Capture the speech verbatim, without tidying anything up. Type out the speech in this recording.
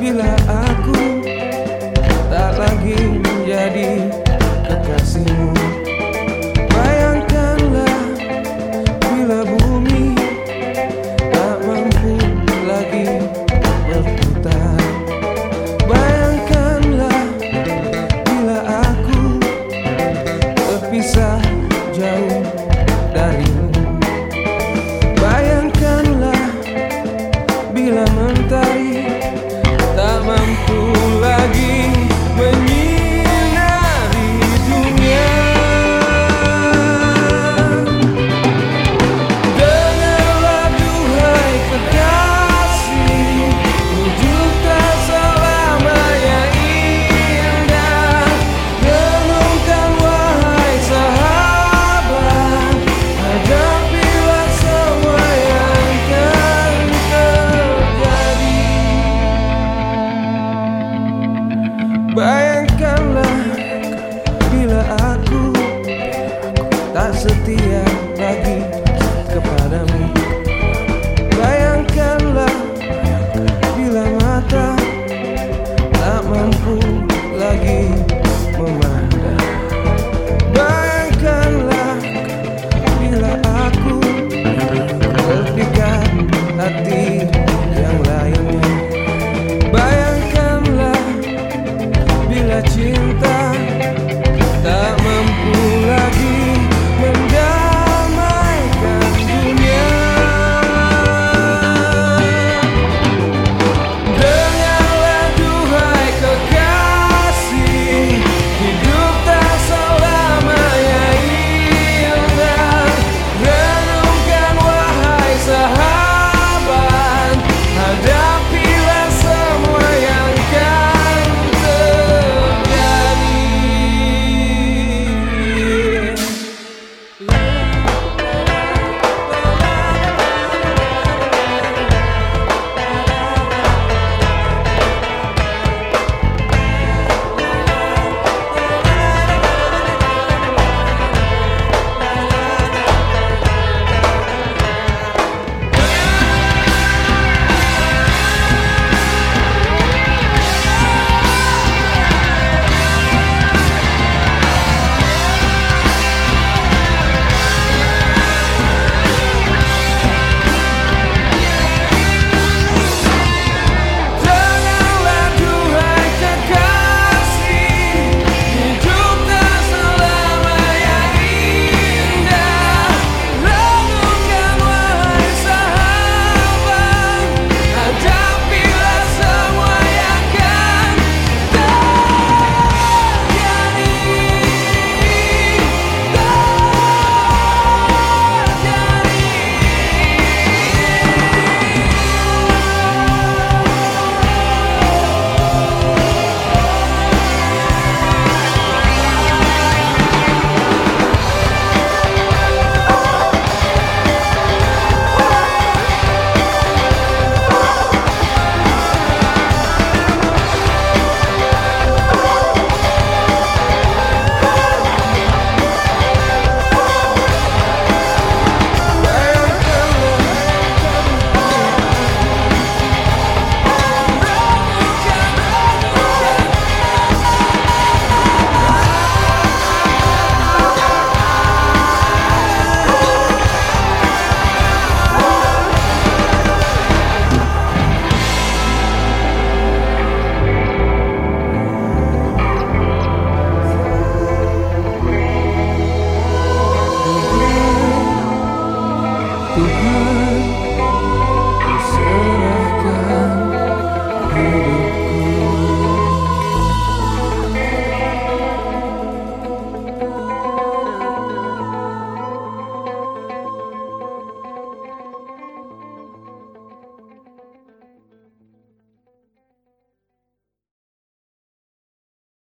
bila aku tak lagi menjadi kekasihmu. Bayangkanlah bila bumi tak mampu lagi berputar. Bayangkanlah bila aku terpisah jauh darimu. Bayangkanlah bila mentari tak mampu lagi menyinari dunia. Dengarlah duhai kekasih, hidup tak selamanya indah. Renungkan wahai sahabat, hadapilah semua yang akan terjadi. Bayangkanlah bila aku tak setia lagi kepadamu. Bayangkanlah bila mata tak mampu lagi memandang. Bayangkanlah bila aku terpikat hati yang lainnya. Bayangkanlah bila cinta tak mampu lagi mendamaikan dunia. Dengarlah duhai kekasih, hidup tak selamanya indah. Renungkan wahai sahabat, hadapilah semua yang akan terjadi. Tuhan